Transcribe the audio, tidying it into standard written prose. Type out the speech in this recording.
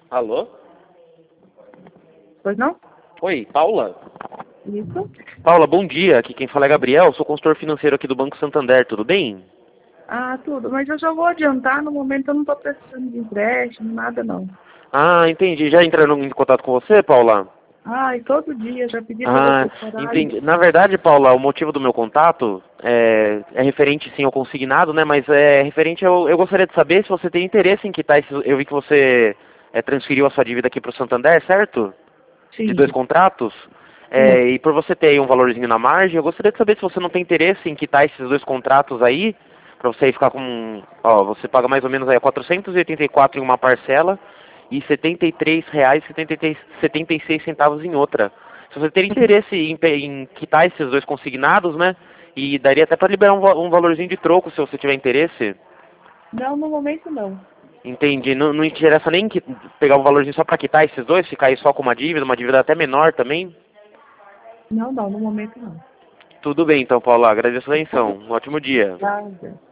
Alô? Pois não? Oi, Paula? Isso? Paula, bom dia. Aqui quem fala é Gabriel, sou consultor financeiro aqui do Banco Santander, tudo bem? Ah, tudo. Mas eu já vou adiantar, no momento eu não estou precisando de empréstimo, nada não. Ah, entendi. Já entraram em contato com você, Paula? Ah, e todo dia, já pedi para Ah, vocês pararem. entendi. Na verdade, Paula, o motivo do meu contato é referente sim ao consignado, né? Mas é referente eu gostaria de saber se você tem interesse em quitar esses. Eu vi que você transferiu a sua dívida aqui para o Santander, certo? De Sim, 2 contratos. sim. E por você ter aí um valorzinho na margem, eu gostaria de saber se você não tem interesse em quitar esses 2 contratos aí, para você aí ficar com, ó, você paga mais ou menos aí 484 em uma parcela e R$ 73,76 em outra. Se você ter interesse em quitar esses 2 consignados, né? E daria até para liberar um valorzinho de troco se você tiver interesse. Não, no momento não. Entendi. Não, não interessa nem pegar um valorzinho só para quitar esses dois, ficar aí só com uma dívida até menor também. Não, no momento não. Tudo bem então, Paula. Agradeço a atenção. Um ótimo dia. Nada.